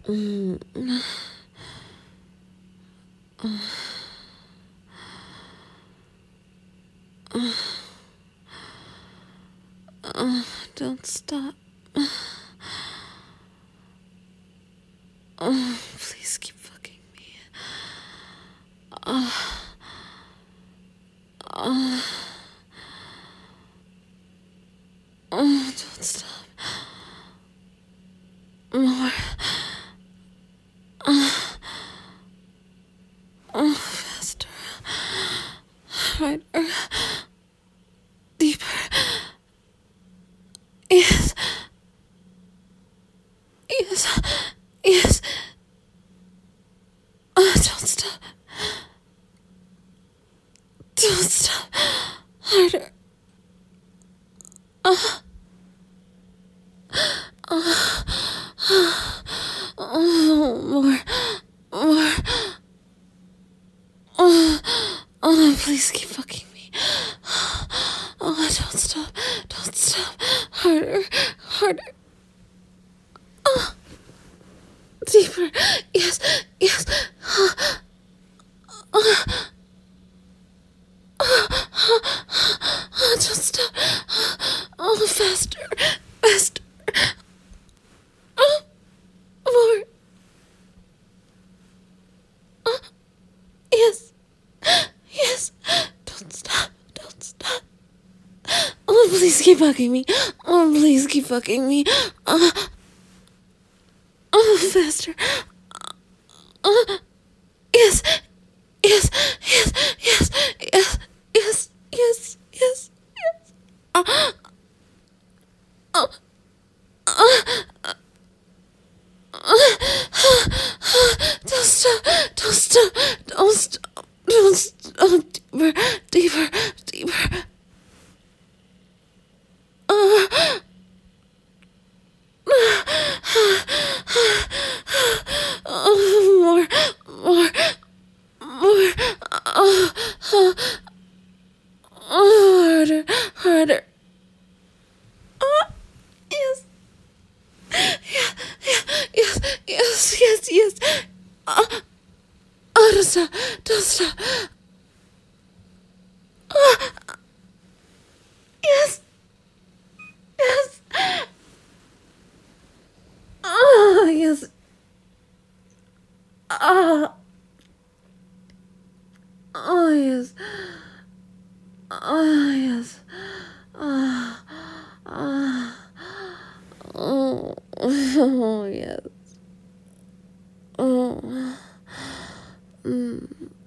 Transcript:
Mm. Don't stop. Please keep fucking me. Don't stop. More. Faster. Harder. Deeper. Yes. Yes. Yes. Don't stop. Don't stop. Harder. More. More. Please keep fucking me. Don't stop. Don't stop. Harder. Harder. Deeper. Yes. Yes. Don't stop. Faster. Faster. More. Yes. Yes. Don't stop. Don't stop. Please keep fucking me. Please keep fucking me. Faster. Yes. Yes. Yes. Yes. Yes. Yes. Yes. Yes. Don't stop. Don't stop. Don't stop. Don't stop. Deeper. Deeper. Deeper. More. More. More. Harder. Harder. Yes. Yeah. Yes. Yes. Yes. Yes. Don't stop. Don't stop. Yes. Yes. Yes. Yes. Yes. Oh, yes. Oh.